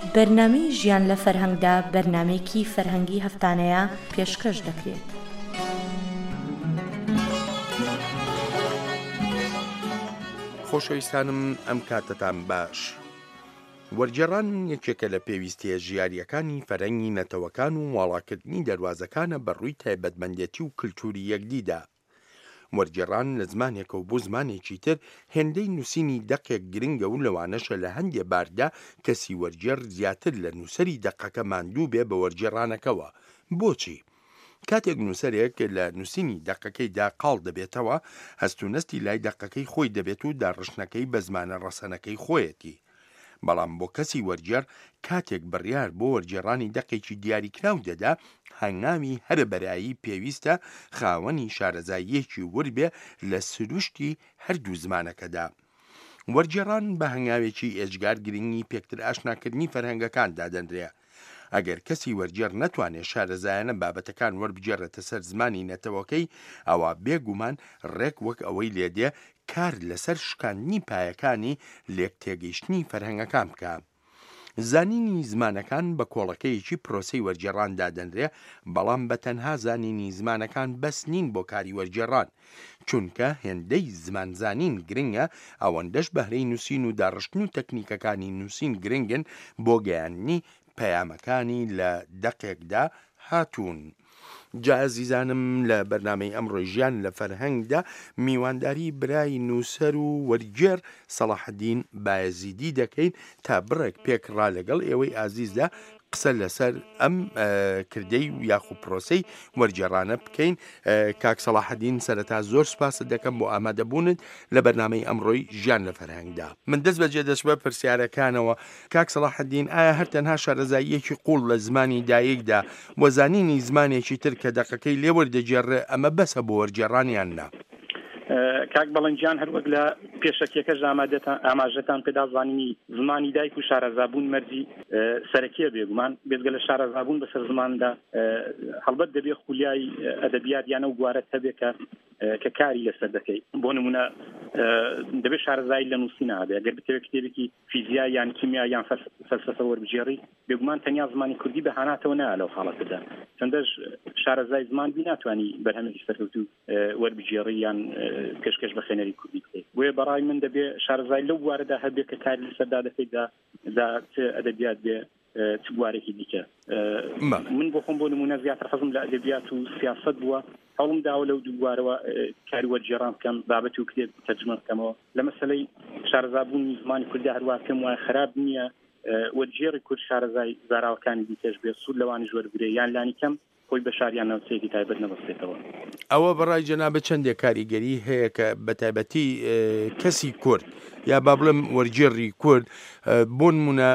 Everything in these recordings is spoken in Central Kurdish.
بەرنامەی ژیان لە فەرهەنگدا بەرنامەیەکی فەرهەنگی هەفتانەیە پێشکەش دەکرێت. خۆشەویستانم ئەم کاتتان باش. وەرگێڕان یەکێکە لە پێویستیە ژیاریەکانی فەرهەنگی نەتەوەکان و واڵاکردنی دەواازەکانە بەڕووی تایبەتمەندێتی و کللتوری یەکدیدا. وەرگێڕان لە زمانێکە و بۆ زمانێکی تر هێندەی نووسینی دەقێک گرنگە و لەوانەشە لە هەندێ باردا کەسی وەرگێڕ زیاتر لە نووسری دەقەکە ماندوو بێ بە وەرگێڕانەکەوە. بۆچی؟ کاتێک نووسەرێک لە نووسینی دەقەکەیدا قاڵ دەبێتەوە، هەستونەستی لای دەقەکەی خۆی دەبێت و داڕشنەکەی بە زمانە ڕەسەنەکەی خۆیەتی. بەڵام بۆ کەسی وەرگێڕ کاتێک بڕیار بۆ وەرگێڕانی دەقێکی دیاریکراو دەدا، هەنگامی هەر بەرایی پێویستە خاوەنی شارەزاییەکی وربێ لە سروشتی هەردوو زمانەکەدا. وەرگێڕان بە هەنگاوێکی ئێجگار گرنگی پێکتر ئاشناکردنی فەرهەنگەکان دادەنرێ. ئەگەر کەسی وەرگێڕ نەتوانێت شارەزایانە بابەتەکان وەربگێڕێتە سەر زمانی نەتەوەکەی، ئەوە بێگومان ڕێک وەک ئەوەی لێدێ کار لەسەر شکاندنی پایەکانی لێک تێگەیشتنی فەرهەنگەکان بکە. زانینی زمانەکان بە کۆڵەکەیەکی پرۆسەی وەرگێڕان دادەنرێ، بەڵام بە تەنها زانینی زمانەکان بەس نین بۆ کاری وەرگێڕان، چونکە هێندەی زمانزانین گرنگە، ئەوەندەش بەهرەی نووسین و داڕشتن و تەکنیکەکانی نووسین گرنگن بۆ گەیاندنی پەیامەکانی لە دەقێکدا هاتوون. جا ئازیزانم، لە بەرنامەی ئەمڕۆی ژیان لە فەرهەنگدا میوانداری برای نووسەر و وەرگێڕ سەلاحەدین بایەزیدی دەکەین تا بڕێک پێکڕا لەگەڵ ئێوەی ئازیزدا قسە لەسەر ئەم کردەی و یاخو پرۆسەی وەرگێڕانە بکەین. کاک سەلاحەدین، سەرەتا زۆر سوپاست دەکەم بۆ ئامادەبوونت لە بەرنامەی ئەمڕۆی ژیان لە فەرهەنگدا. من دەست بەجێ دەست بە پرسیارەکانەوە. کاک سەلاحەدین، ئایا هەر تەنها شارەزاییەکی قوڵ لە زمانی دایکدا وەزانینی زمانێکی تر کە دەقەکەی لێوەردەگێڕێ ئەمە بەسە بۆ وەرگێڕانیان نا؟ کاک بەڵەنجیان، هەروەک لە پێشەکێکەش ئاماژەتان پێدا زانینی زمانی دایک و شارەزابوون مەرجی سەرەکیە بێگومان. بێزگە لە شارەزابوون بەسەر زماندا هەڵبەت دەبێ خولیای ئەدەبیات یانە و گوارە هەبێ کە کاری لەسەر دەکەی. بۆ نمونە دەبێت شارەزایی لە نووسینە هەبێ. ئەگەر بتەوێت کتێبێکی فیزیای یان کیمیا یان فەلسەفە وەربگێڕی، بێگومان تەنیا زمانی کوردی بەهاناتەوە نایە لەو حاڵەتەدا، چەندەش شارەزای زمان بی ناتوانانی بەرهەمێکی سەرکەوتوو وەربگێڕی یان پێشکەش بە خوێنەری کوردی بکەیت. وێ بەڕای من دەبێت شارەزای لەو بوارەدا هەبێت کە کاری لەسەردا دەکەیتدا چ ئەدەبیات بێ چ بوارێکی دیکە. من بۆ خۆم بۆ نمونە زیاتر حەزم لە ئەدەبیات و سیاست بووە، هەوڵم داوە لەو دوو بوارەوە کاری وەرگێڕان بکەم، بابەت و کتێب تەرجمە بکەمەوە. لە مەسەلەی شارەزابوونی زمانی کوردی هەروە پێم وایە خراپ نییە وەرگێڕی کورد شارەزای زاراوەکانی دیکەش بێ سوود لەوانیش وەربگرێ، یان لانی کەم خۆی بە شاریان ناوچەیەکی تایبەت نەبەستێتەوە. ئەوە بەڕای جەنابە چەندێک کاریگەری هەیە کە بە تایبەتی کەسی کورد یا با بڵێم وەرگێڕی کورد بۆ نمونە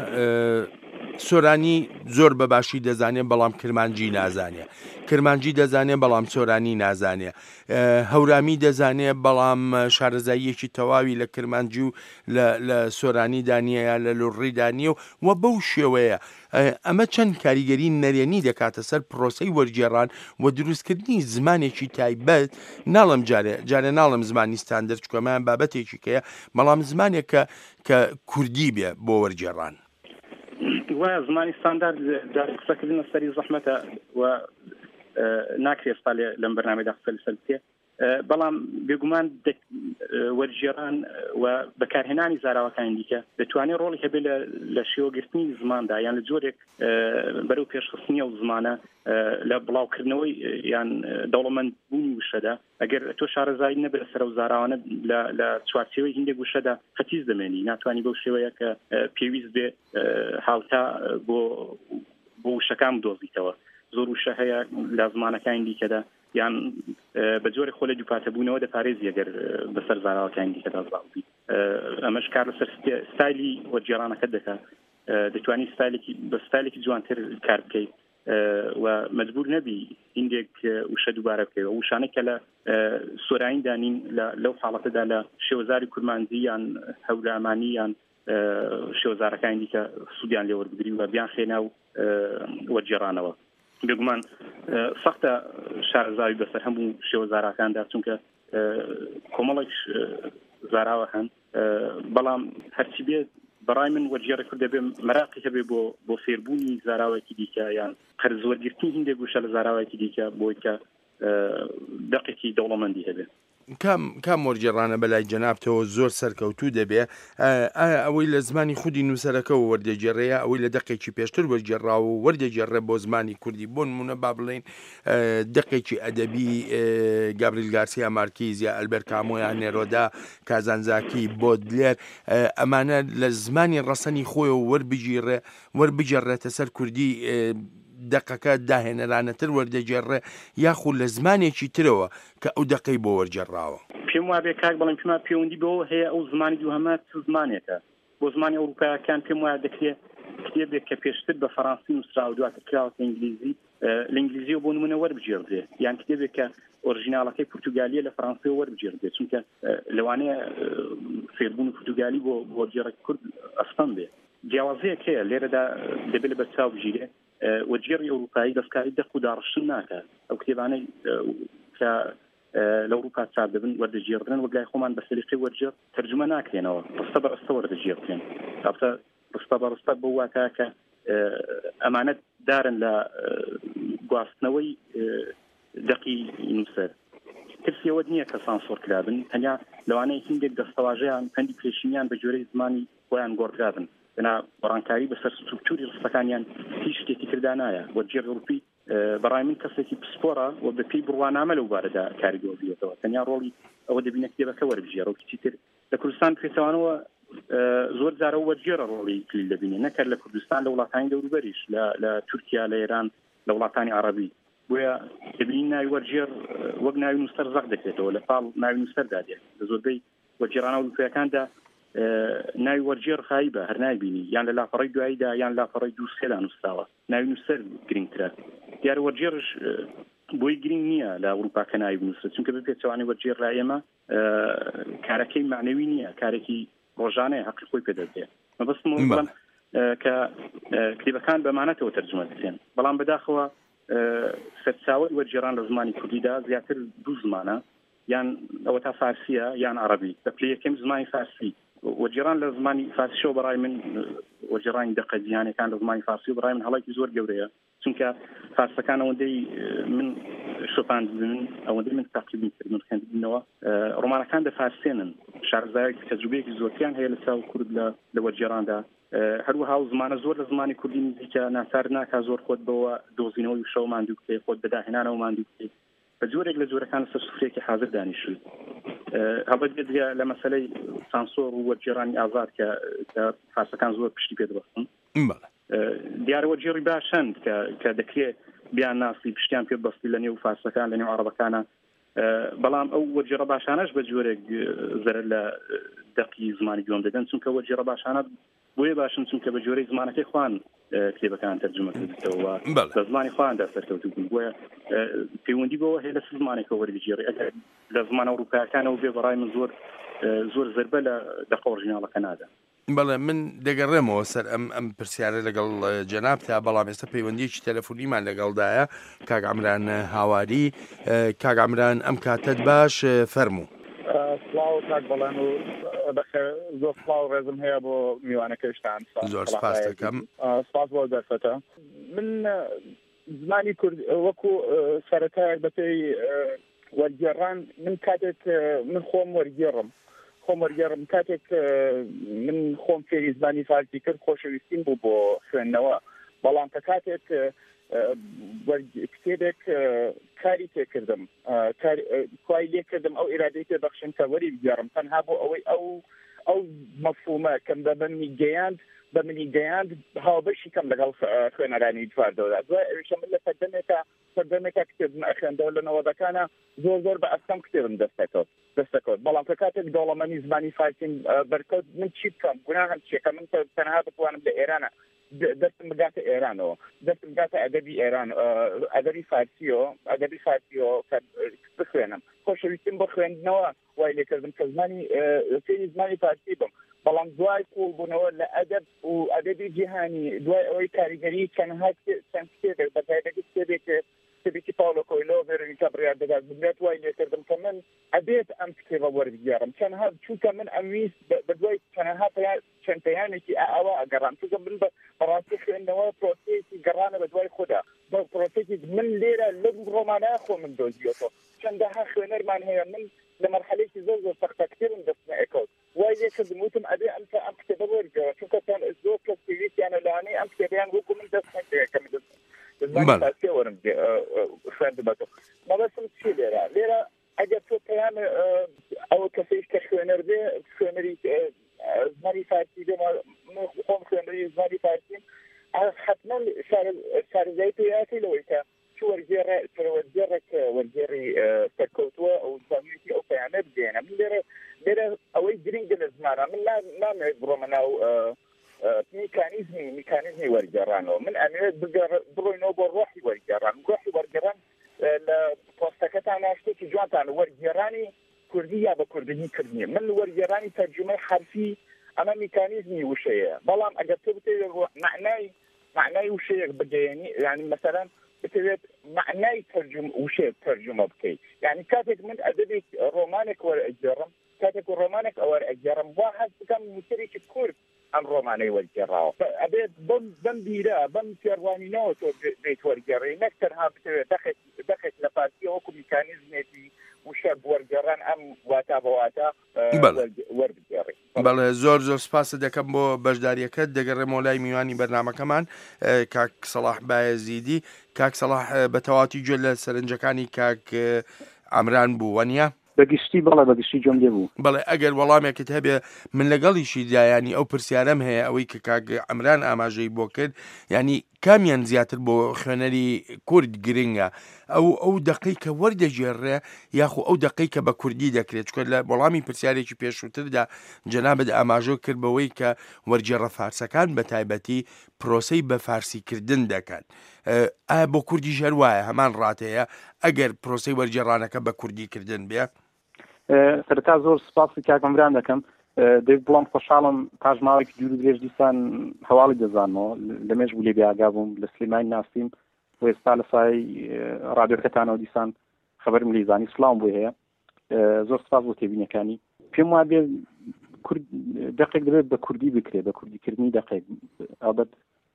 سۆرانی زۆر بەباشی دەزانێت بەڵام کرمانجی نازانێت، کرمانجی دەزانێت بەڵام سۆرانی نازانێت، هەورامی دەزانێت بەڵام شارەزاییەکی تەواوی لە کرمانجی و لە سۆرانی دانیە یا لە لوڕی دانیە و بەو شێوەیە. ئەمە چەند کاریگەری نەرێنی دەکاتە سەر پرۆسەی وەرگێڕان و دروستکردنی زمانێکی تایبەت. ناڵم جارێ ناڵم زمانی ستاندەر، چکۆمەیان بابەتێکی کەیە، بەڵام زمانێک کە کوردی بێ بۆ وەرگێڕان. وایە زمانی ستاندارد قسەکردنە سەری زەحمەتە و ناکرێت ئێستا لەم بەرنامەیەدا قسە لەسەر بکرێت، بەڵام بێگومان وەرگێڕان و بەکارهێنانی زاراوەکانی دیکە دەتوانێت ڕۆڵی هەبێت لە شێوەگرتنی زماندا یان لە جۆرێک بەرەو پێشخستنی ئەو زمانە لە بڵاوکردنەوەی یان دەوڵەمەندبوونی وشەدا. ئەگەر تۆ شارەزایی نەبێت لەسەر ئەو زاراوانە لە چوارچێوەی هەندێک وشەدا خەتیز دەمێنی، ناتوانانی بەو شێوەیە کە پێویست بێ هاوتا بۆ وشەکان بدۆزیتەوە. زۆر وشە هەیە لە زمانەکانی دیکەدا یان بە جۆرە خۆ لە دووپاتەبوونەوە دەپارێزی ئەگەر بەسەر زاراوەکانی دیکەدا زاڵبی. ئەمەش کار لەسەر ستایلی وەرگێڕانەکەت دەکات. دەتوانی بە ستایلێکی جوانتر کار بکەیت و مەجبور نەبی هندێک وشە دووبارە بکەیت. وشانە کە لە سۆرانی دانین لەو حاڵەتەدا لە شێوەزاری کورمانجی یان هەورامانی یان شێوەزارەکانی دیکە سوودیان لێ وەربگری و بیان خێنا و وەرگێڕانەوە. بێگومان سەختە شارەزاوی بەسەر هەموو شێوەزارەکاندا، چونکە کۆمەڵێک زاراوە هەن، بەڵام هەرچی بێت بەڕای من وەرگێڕی کورد دەبێ مەراقی هەبێ بۆ فێربوونی زاراوێکی دیکە یان قەرزوەرگرتنی هیندێک گوشە لە زاراوێکی دیکە بۆی کە دەقێکی دەوڵەمەندی هەبێ. کام وەرگێڕانە بەلای جەنابتەوە زۆر سەرکەوتوو دەبێ ئەوەی لە زمانی خودی نووسەرەکەەوە وەردەگێڕەیە ئەوەی لە دقێکی پێشتر وەرگێڕاوە و وەردەگێڕێ بۆ زمانی کوردی بۆ نمونە با بڵێن دقێکی ئەدەبی گابریل گارسیا مارکیز یا ئەلبەر کامۆ یان نێرۆدا کازانزاکی بۆدلێر ئەمانە لە زمانی ڕەسەنی خۆیەوە وەربگێڕێتە سەر کوردی دقەکە داهێنەرانەتر وەردەگێڕێ یاخود لە زمانێکی ترەوە کە ئەو دقەی بۆ وەرگێڕاوە. پێم وابێ کاک بەڵام پێما پەیوەندی بەوە هەیە ئەو زمانی دووهەمە زمانێکە بۆ زمانی ئەوروپایەکان پێم وایە دەکرێت کتێبێک کە پێشتر بە فەڕەنسی نووسرا و دواتر کراوەتە ئینگلیزی لە ئینگلیزیەوە بۆ نمونە وەربگێڕدرێ یان کتێبێک کە ئۆریژیناڵەکەی پورتوگالیە لە فەڕەنسیەوە وەربگێڕدرێت چونکە لەوانەیە فێربوون پورتوگالی بۆ وەرگێڕەی کورد ئەستەم بێ. جیاوازەیەک هەیە لێرەدا دەبێت لە بەرچاو بژیرێ وەرگێڕی ئەوروپایی دەستکاری دەق و داڕشتن ناکات ئەو کتێبانەی کە لە ئەوروپا چاپ دەبن وەردەگێڕدرێن وەگلای خۆمان بە سەلیقەی وەرگێڕ تەرجمە ناکرێنەوە ڕستە بە ڕستە وەردەگێڕدرێن کاتە ڕستە بە ڕستە بۆ واتە کە ئەمانەت دارن لە گواستنەوەی دەقی نووسەر ترسیەوە نییە کە سانسۆر کرابن تەنیا لەوانەیە هیندێک دەستەواژەیان پەندی پێشینیان بە جۆرەی زمانی خۆیان گۆڕدرابن بنا بەڕانکاری بەسەر ستروکتوری ڕستەکانیان هیچ شتێکی تردا نایە وەرگێڕی ئەوروپی بەڕای من کەسێکی پسپۆرە و بە پێی بڕوانامە لەو بارەدا کاری دۆبێتەوە تەنیا ڕۆڵی ئەوە دەبینە کتێبەکە وەربژێڕە و کچی تر لە کوردستان پێچەوانەوە زۆر جارە وەرگێڕە ڕۆڵی کلیل دەبینێ نەکرد لە کوردستان لە وڵاتانی دەوروبەریش لە تورکیا لە ئێران لە وڵاتانی عەرەبی بۆیە دەبینین ناوی وەرگێڕ وەک ناوی نووسەر زەق دەکرێتەوە لە پاڵ ناوی نووسەردا دێت لە زۆربەی وەرگێڕانە ئەوروپیەکاندا ناوی وەرگێڕ خایبە هەر نایبینی یان لە لاپەڕەی دواییدا یان لاپەڕەی دووسێدا نووسراوە ناوی نووسەر گرنگترە دیارە وەرگێڕش بۆی گرنگ نییە لە ئەوروپا کە ناوی بنووسێت چونکە بپێچەوانی وەرگێڕ لای ئێمە کارەکەی معنەوی نییە کارێکی ڕۆژانەیە حەقی خۆی پێدەدێت مەبەستم بڵم کە کتێبەکان بەمانەتەوە تەرجمە دەکرێن بەڵام بەداخەوە سەرچاوەی وەرگێڕان لە زمانی کوردیدا زیاتر دوو زمانە یان ئەوە تا فارسیە یان عەرەبی بە پلەی یەکەم زمانی فارسی وەرگێڕان لە زمانی فارسیەوە بەڕای من وەرگێڕانی دەقەدیانەکان لە زمانی فارسی بەڕای من هەڵەیەکی زۆر گەورەیە چونکە فارسەکان ئەوەندەی من شۆپاندبن ئەوەندەی من تاقیبم کردن خوێندبوونەوە ڕۆمانەکان دەفارسێنن شارەزایەکی تەجروبەیەکی زۆرتیان هەیە لە چاو کورد لە وەرگێڕاندا هەروەها و زمانە زۆر لە زمانی کوردی نزیکە ناسار ناکا زۆر خۆت بەوە دۆزینەوەی شەو ماندوو بکەی خۆت بەداهێنانەوە ماندوو بکەی بە جۆرێک لە جۆرەکان سەر سوفرێکی حاضر دانیشوی هەڵبەت بێت لە مەسەلەی سانسۆر و وەرگێڕانی ئازاد کە فارسەکان زۆر پشتی پێ دەبەستن دیارە وەرگێڕی باشن کە دەکرێت بیان ناسی پشتیان پێ بەستی لە نێو فارسەکان لە نێو عەرەبەکانە بەڵام ئەو وەرگێڕە باشانەش بە جۆرێک زەرەر لە دەقی زمانی دووەم دەدەن چونکە وەرگێڕە باشانە بۆیە باشن چونکە بە جۆرەی زمانەکەی خوان کتێبەکان تەرجمە کردەوە لە زمانی خواندا سەرکەوتوو بوون بۆیە پەیوەندی بەوە هەیە لە زمانێکەوە وەربگێڕی ئەگەر لە زمانە ئەوروپایەکانەوە بێ بەڕای من زۆر زەربە لە دەقە ئۆریژیناڵەکە نادا. بەڵێ من دەگەڕێمەوە سەر ئەم پرسیارە لەگەڵ جەناب تا بەڵام ئێستا پەیوەندیەکی تەلەفۆنیمان لەگەڵدایە کاک عەمران هاواری. کاک عەمران ئەم کاتت باش فەرموو. سڵاو کاک بەڵێن و بەخێر زۆر سڵاو ڕێزم هەیە بۆ میوانەکەشتان زۆر سپاس دەکەم. سپاس بۆ دەرفەتە. من زمانی کورد وەکو سەرەتایەک بەپێی وەرگێڕان من کاتێک من خۆم وەرگێڕم کاتێک من خۆم فێری زمانی فارسی کرد خۆشەویستیم بوو بۆ خوێندنەوە بەڵام کە کاتێک کتێبێک کاری تێکردم کوای لێ کردم ئەو ئیرادەی تێبەخشم کە وەری بگێڕم تەنها بۆ ئەوەی ئەو مەفهومە کەم بە منی گەیاند هاوبەشی کەم لەگەڵ خوێنەرانی دواردەوەدا دوای ئەویشە من لە سەردەمێکە کتێبم ئەخوێندەوە لە نەوەدەکانە زۆر بە ئەستەم کتێبم دەستەکەوت بەڵام کە کاتێک دەوڵەمەندی زمانی فارسیم بەرکەوت من چی بکەم گوناهم چیەکە من تەنها بتوانم لە ئێرانە دەستم بگاتە ئێرانەوە دەستم بگاتە ئەدەبی ئێران ئەدەبی فارسیەوە بخوێنم خۆشەویستیم بۆ خوێندنەوە وای لێکردم کە فێری زمانی فارسی بم بەڵام دوای قوڵ بوونەوە لە ئەدەب و ئەدەبی جیهانی دوای ئەوەی کاریگەری چەند کتێبێک بەتایبەتی کتێبێکی پاولۆ کۆیلۆ ڤێرۆنیکا بڕیار دەدات بێت وای لێکردم کە من ئەبێت ئەم کتێبە وەربگێڕم چونکە من ئەمویست بە دوای تەنها چەند پەیامێکی ئەوە ئەگەڕام چونکە من بەڕاستی خوێندنەوە پرۆسەیەکی گەڕانە بە دوای خۆدا بە پرۆسەیەکی من لێرە لەم ڕۆمانەیە خۆ من دۆزیەوە چەندەها خوێنەرمان هەیە من لە مەرحەلەیەکی زۆر زۆر سەختەکترم دەستنە ئەکەوت وای لێ کردم وتم ئەبێ ئەم کتێبە وەرگەوە چونکە زۆر کەس پێویستیانە لەوانەیە ئەم کتێبیان وەکو من دەست نەکەم دەزانانی تاسیە وەرم خوێندبەتەوە مەبەستم چی لێرە ئەگەر تۆ پەیام ئەوە کەسەیش کە خوێنەر بێ خوێنەری زمانی فارسی بێ خۆم خوێنەری زمانی فارسیم حتما شارەزایی پێیاتی لەوەی کە چ وەرگێڕێک وەرگێڕی سەرکەوتووە ئەو زانیوێتی ئەو پەیامە بدێنە من لێرە ئەوەی گرنگە لە زمانە من نامەوێت بڕۆمە ناو میکانیزمی وەرگێڕانەوە من ئەمەوێت بڕۆینەوە بۆ ڕۆحی وەرگێڕان ڕۆحی وەرگێڕان لە پۆستەکەتان ناشتێکی جوانتان وەرگێڕانی کوردی یا بە کوردنی کردنی من وەرگێڕانی تەرجمەی حرفی ئەمە میکانیزمی وشەیە بەڵام ئەگەر تۆ بتەوێت معنای وشەیەک بگەیەنی یعنی مەسەلەن بتەوێت معنای وشەیەک تەرجمە بکەیت یعنی کاتێک من ئەدەبێت ڕۆمانێک وەرئەگێڕم کاتێک ڕۆمانێک ئەوەرئەگێڕم وا هەست بکەم نووسەرێکی کورد ئەم ڕۆمانەی وەرگێڕاوە ئەبێت بەم بیرە بەم فێڕوانینەوە تۆ بێت وەرگێڕی نەک تەنها بتەوێت دەخێت لە پارتیە وەکو میکانیزمێکی وشە وەرگێڕان ئەم واتا بەواتە وەربگێڕی بەڵێ زۆر سپاس دەکەم بۆ بەشداریەکەت دەگەڕێمەوە لای میوانی بەرنامەکەمان کاک سەلاح بایەزیدی کاک سەلاح بە تەواتی گوێ لە سەرنجەکانی کاک عەمران بوو وەنیە بەگشتی بەگشتی جۆم لێ بوو بەڵێ ئەگەر وەڵامێکت هەبێ من لەگەڵیشی دایانی ئەو پرسیارەم هەیە ئەوەی کە کاک عەمران ئاماژەی بۆ کرد ینی کامیان زیاتر بۆ خوێنەری کورد گرنگە ئەو دقەی کە وەردەژێڕێ یاخو ئەو دقەی کە بە کوردی دەکرێت چکە لە وەڵامی پرسیارێکی پێشووتردا جەنابەت ئاماژە کرد بەوەی کە وەرجێڕە فارسەکان بە تایبەتی پرۆسەی بە فارسیکردن دەکەن ئایا بۆ کوردی ژەروایە هەمان ڕاتەیە ئەگەر پرۆسەی وەرجێڕانەکە بە کوردیکردن بێ سەرەتا زۆر سپاسی کاک عەمران دەکەم بڵام خۆشحاڵم پاش ماوەیەکی دوور و درێژ دیسان هەواڵی دەزانمەوە لەمێژ بوو لێ بێئاگا بووم لە سلێمانی ناسیم و ئێستا لە سای ڕادیۆکەتانەوە دیسان خەبەرم لێ زانی سڵام بۆی هەیە زۆر سپاس بۆ تێبینەکانی پێم وایە بێ دەقێک دەبێت بە کوردی بکرێت بە کوردیکردنی دەقێک ئەڵبەت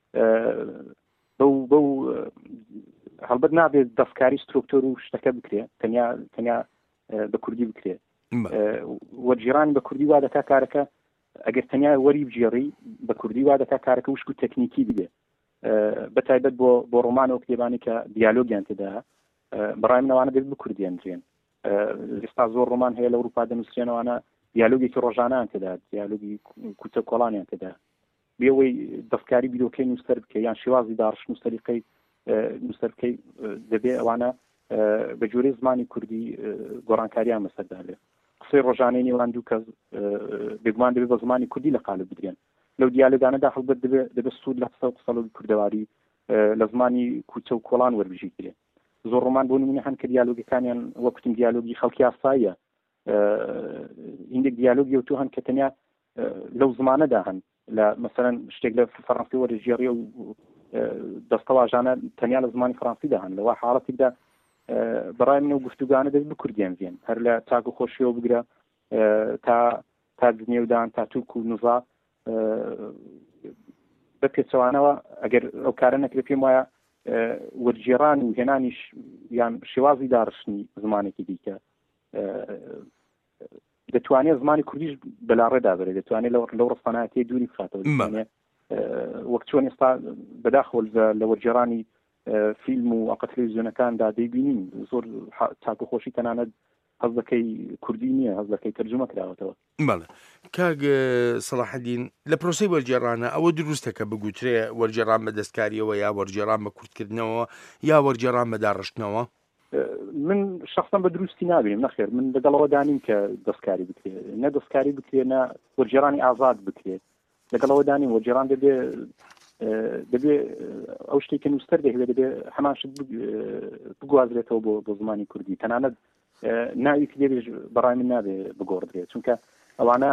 بەو هەڵبەت نابێت دەستکاری سترۆکتۆر و شتەکە بکرێت تەنیا بە کوردی بکرێت وەرگێڕانی بە کوردی وا دەکا کارەکە ئەگەر تەنیا وەری بگێڕی بە کوردی وا دەکا کارەکە وشک و تەکنیکی بێ بەتایبەت بۆ ڕۆمانەوە کتێبانی کە دیالۆگیان تێدا بەڕای منەوانە دەبێت بکوردیانرێن ئێستا زۆر ڕۆمان هەیە لە ئەوروپا دەنووسێنەوەوانە دیالۆگێکی ڕۆژانەیان تێدا دیالۆگی کوتە کۆڵانیان تێدا بێەوەی دەستکاری بیرۆکەی نووسەر بکە یان شێوازی داڕش نووسەریقەی نووسەرکەی دەبێ ئەوانە بە جۆرەی زمانی کوردی گۆڕانکاریان بەسەردا لێ قسەی ڕۆژانەی نێوان دوو کەس بێگومان دەبێت بە زمانی کوردی لە قالب بدرێن لەو دیالۆگانەدا هەڵبەت دەبێت سوود لە قسەڵی کوردەواری لە زمانی کوچە و کۆڵان وەربژیترێ زۆر ڕۆمان بۆ نمونە هەن کە دیالۆگەکانیان وەکوتم دیالۆگی خەڵکی ئاساییە هیندێک دیالۆگی و تو هەن کە تەنیا لەو زمانەدا هەن لە مەسەلەن شتێک لە فەڕەنسی وەرژێڕی و دەستەواژانە تەنیا لە زمانی فەڕەنسیدا هەن لەوە حاڵەتێکدا بەڕای منە و گفتوگانە دەست بکوردیان زیێن هەر لە تاک و خۆشیەوە بگرە تا دنێودان تا تووک و نوزا بە پێچەوانەوە ئەگەر ئەو کارە نەکرێت پێم وایە وەرگێڕان و هێنانیش یان شێوازی داڕشتنی زمانێکی دیکە دەتوانێت زمانی کوردیش بەلاڕێدا بێت دەتوانێت لەو ڕستانایەتی دووری بخاتەوە وەک چۆن ئێستا بەداخۆ لە وەرگێڕانی فیلم و ئەقە تەلەڤیزیۆنەکاندا دەیبینین زۆر چاک و خۆشی تەنانەت هەز دەکەی کوردی نییە هەز دەکەی تەرجمە کراوەتەوە بەڵێ کاک سەلاحەدین لە پرۆسەی وەرگێڕانە ئەوە دروستە کە بگوترێ وەرگێڕان بە دەستکاریەوە یا وەرگێڕان بە کوردکردنەوە یا وەرگێڕان بە داڕشتنەوە من شخصا بە دروستی نابینم نەخێر من لەگەڵەوە دانیم کە دەستکاری بکرێت نە دەستکاری بکرێت نە وەرگێڕانی ئازاد بکرێت لەگەڵەوە دانیم وەرگێڕان دەبێ ئەو شتێکی نووسەر دەهوێت دەبێ هەمان شت بگوازرێتەوە بۆ زمانی کوردی تەنانەت ناویکی دەبێ بەڕای من نابێ بگۆڕدرێت چونکە ئەوانە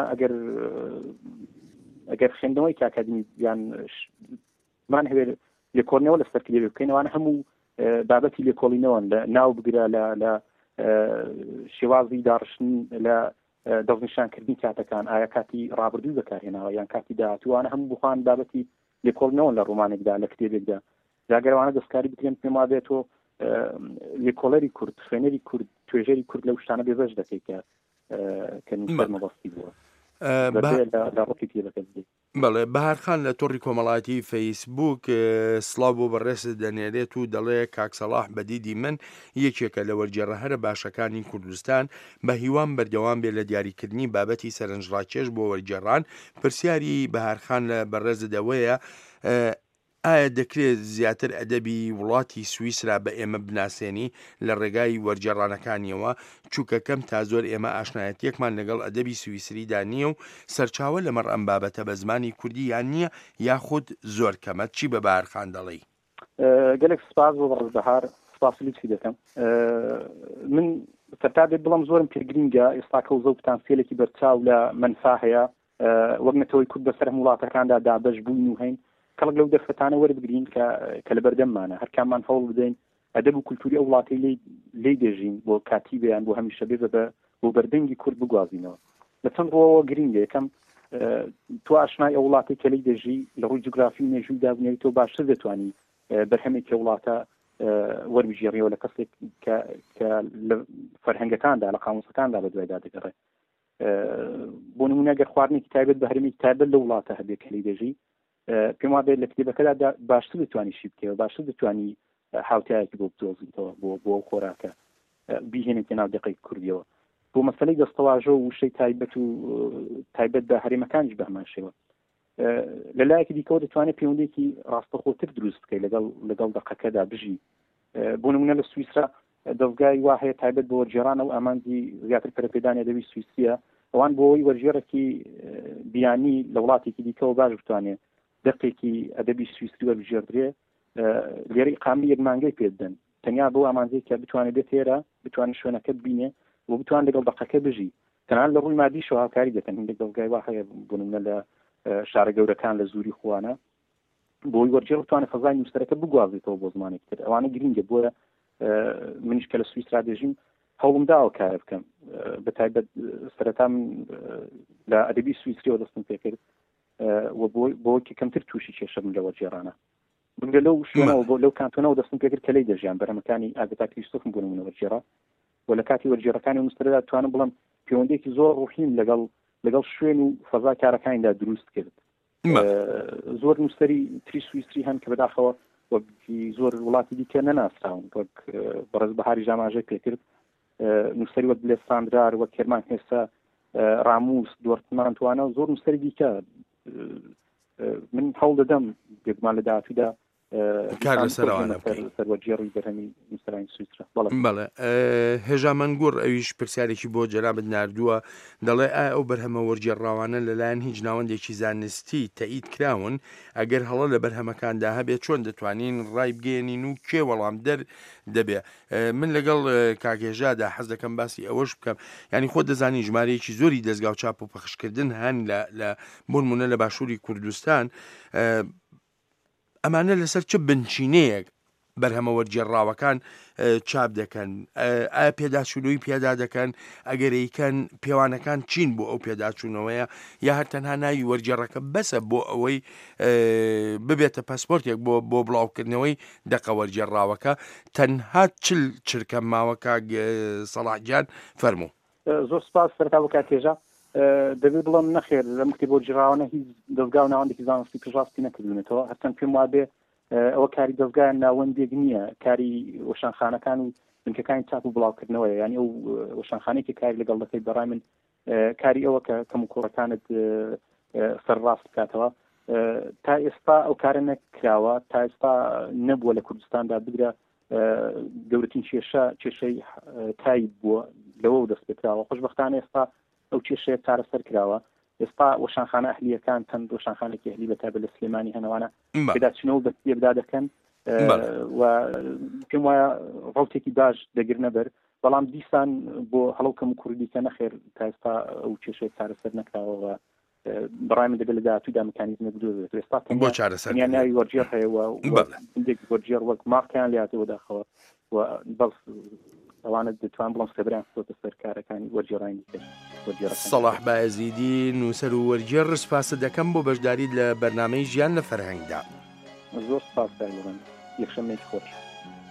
ئەگەر خوێندنەوەی ئاکادمی یان مان هەوێت لێکۆڵینەوە لەسەرکی دەبێ بکەین ئەوانە هەموو بابەتی لێکۆڵینەوە لە ناو بگرە لە شێوازی داڕشتن لە دەستنیشانکردنی کاتەکان ئایا کاتی ڕابردوو بەکارهێناوە یان کاتی داهاتوانە هەموو بخوان بابەتی لێکۆڵنەوە لە ڕۆمانێکدا لە کتێبێکدا جاگەرەوانە دەستکاری بکرێن پێم وابێتەوە لێکۆڵەری کورد خوێنەری کورد توێژەری کورد لەو شتانە بێبەش دەکەیت کە نووسەر مەبەستی بووە لە ڕۆکی کتێبەکە بدەیت. بەڵێ بەهارخان لە تۆڕی کۆمەڵاتی فەیسبووک سڵاو بۆ بەڕێست دەنێرێت و دەڵێ کاکسەڵاح بەدیدی من یەکێکە لە وەرگێڕە هەرە باشەکانی کوردستان بە هیوان بەردەوام بێ لە دیاریکردنی بابەتی سەرنجڕاکێش بۆ وەرگێڕان. پرسیاری بەهارخان لە بەڕێزدەوەیە ئایا دەکرێت زیاتر ئەدەبی وڵاتی سویسرا بە ئێمە بناسێنی لە ڕێگای وەرگێڕانەکانیەوە چووکە کەم تا زۆر ئێمە ئاشنایەتیەکمان لەگەڵ ئەدەبی سویسریدا نییە و سەرچاوە لەمەڕ ئەم بابەتە بە زمانی کوردی یان نییە یاخود زۆر کەمە چی بە بەهارخان دەڵێ؟ گەلێک سپاس بۆ بەڕێزبەهار سپاسی دەکەم. من سەرتا بێت بڵم زۆرم پێگرینگە ئێستا کەوزە و پتانسیێلێکی بەرچاو لە منفا هەیە وەک نەتەوەی کورد بەسەر وڵاتەکاندا دابەش بووین و هەین کەڵک لەو دەرفەتانە وەربگرین کە لە بەردەممانە هەرکامان هەوڵ بدەین ئەدەب و کولتوری ئەو وڵاتی لێ دێژین بۆ کاتیبیان بۆ هەمیشە بێ بۆ بەردەنگی کورد بگوازینەوە. لە چەند ڕۆوە گرینگە یەکەم تو ئاشنای ئەو وڵاتی کە لێی دێژی لە ڕووی جوگرافی و مێژووی دابنێت تۆ باشتر دەتوانی بەرهەمێکی وڵاتە وەربژێڕیەوە لە کەسێک کە لە فەرهەنگەکاندا لە قاموسەکاندا بە دوایدا دەگەڕێت. بۆ نمونە گەر خواردنێکی تایبەت بە هەرێمێکی تایبەت لە وڵاتە هەبێت کە لێی دێژی پێم وابێت لە کتێبەکەدا باشتر دەتوانی شی بکەوە باشتر دەتوانی هاوتایەکی بۆ بدۆزیتەوە بۆ خۆراکە بیهێنێتی ناو دقەی کوردیەوە بۆ مەسەلەی دەستەواژە و وشەی تایبەت بە هەرێمەکانیش بەهمان شێوە. لە لایەکی دیکەوە دەتوانێت پەیوەندێکی ڕاستەخۆتر دروست بکەیت لەگەڵ دقەکەدا بژی. بۆ نمونە لە سویسرا دەستگای وا هەیە تایبەت بۆ وەرگێڕانە و ئامانجی زیاتر پەرەپێدانی ئەدەبی سویسریە ئەوان بۆەوەی وەرگێڕێکی بیانی لە وڵاتێکی دیکەەوە باش بتوانێت دقێکی ئەدەبی سویسری وەربژێردرێ لێرە ئیقامی یەک مانگەی پێدەن تەنیا بۆ ئامانجەی کە بتوانێت بێت هێرە بتوانێت شوێنەکە ببینێ و بتوان لەگەڵ دقەکە بژی تەنان لە ڕووی مادیشەوە هاوکاری دەکەن هەندێک دەستگای وا هەیە بۆ نمونە لە شارە گەورەکان لە زووری خوانە بۆی وەرگێڕ بتوانێت فەزای نووسەرەکە بگوازێتەوە بۆ زمانێک تر ئەوانە گرینگە بۆیە منیش کە لە سویسرا دێژیم هەوڵم داوە کارە بکەم بەتایبەت سەرەتا لە ئەدەبی سویسریەوە دەستم پێ کرد بۆ کەمتر تووشی کێشەم لە وەرگێڕانە بگە لەو شوێنەوە بۆ لەو کانتۆنەوە دەستم پێ کرد کە لەی دەژیان بەرهەمەکانی ئاگتا کریستۆفم بۆ نمونە وەرگێڕا و لە کاتی وەرگێڕەکانی نووسەرەدا توانم بڵم پەیوەندێکی زۆر ڕوحیم لەگەڵ شوێن و فەزا کارەکانیدا دروست کرد. زۆر نووسەری تری سویسری هەن کە بەداخەوە وەکی زۆر وڵاتی دیکە نەناسراون وەک بەڕێزبەهاری ژاماژەی پێکرد نووسەری وەک بلێستاندرار وەک کێرمان هێستا ڕاموس دۆرتمان توانە و زۆر نووسەری دیکە من هەوڵ دەدەم بێگومان لە داهاتوودا کار لەسەرەوانە سەروەرجێڕی بەرهەمی نووسەرانی سویسرا. بەڵێ هێژامەنگوڕ ئەویش پرسیارێکی بۆ جەنابەت ناردووە دەڵێ ئایا ئەو بەرهەمە وەرگێڕاوانە لەلایەن هیچ ناوەندێکی زانستی تەئید کراون ئەگەر هەڵە لە بەرهەمەکاندا هەبێت چۆن دەتوانین ڕای بگەێنین و کێ وەڵام دەبێ. من لەگەڵ کاکێژادا حەز دەکەم باسی ئەوەش بکەم ینی خۆ دەزانی ژمارەیەکی زۆری دەستگا و چاپ و پەخشکردن هەن لە بۆ نمونە لە باشووری کوردستان ئەمانە لەسەر چه بنچینەیەک بەرهەمە وەرگێڕاوەکان چاپ دەکەن ئایا پێداچوونەوەی پێدا دەکەن ئەگەرەیکەن پێوانەکان چین بۆ ئەو پێداچوونەوەیە یا هەر تەنها ناوی وەرگێڕەکە بەسە بۆ ئەوەی ببێتە پاسپۆرتێک بۆ بڵاوکردنەوەی دەقە وەرگێڕاوەکە تەنها چرکە ماوەکە سەڵاحجان فەرموو. زۆر سپاس سەرتا بۆ کاکێژە دەبێت بڵم نەخێر لە مکتتەبە وەرگێڕاوانە هیچ دەستگا و ناوەندێکی زانستی پێشڕاستی نەکردوونێتەوە هەرچەند پێم وابێ ئەوە کاری دەستگایان ناوەندێک نییە کاری وەشانخانەکان و بنکەکانی چاپ و بڵاوکردنەوەی ینی ئەو وەشانخانەیەکی کاری لەگەڵ دەکەی بەڕای من کاری ئەوە کە کەم و کوڕەکانت سەرڕاست بکاتەوە تا ئێستا ئەو کارە نەکراوە تا ئێستا نەبووە لە کوردستاندا بگرە گەورەترین کێشەی تایب بووە لەوە دەست پێکراوە خۆشبەختانە ئێستا ئەو کێشەیە چارەسەر کراوە ئێستا وەشانخانە ئەهلیەکان چەند وەشانخانێکی ئەهلی بەتابەت لە سلێمانی هەنەوانە پێداچنەوە بەدا دەکەن و پێم وایە ڕڵتێکی باش دەگرنە بەر بەڵام دیسان بۆ هەڵەوکەم و کوردی کە نەخێر تا ئێستا ئەو کێشەیە چارەسەر نەکراوەوە بەڕای من دەبێت لە داهاتوودا مەکانیزمە بدۆزێت ئێستا بۆ چارەسەر ناوی وەرگێڕ هەیە و هەندێک وەرگێڕ وەک مارکیان لاتەوە داخەوە و بەڵ ئەوانە دەتوان بڵم سەبران خۆتە سەر کارەکانی وەرجێڕانی سەڵاح بایزیدی نووسەر و وەرگێڕ سپاس دەکەم بۆ بەشداریت لە بەرنامەی ژیان لە فەرهەنگدا. زۆر سپاس یەکشەمێکی خۆش.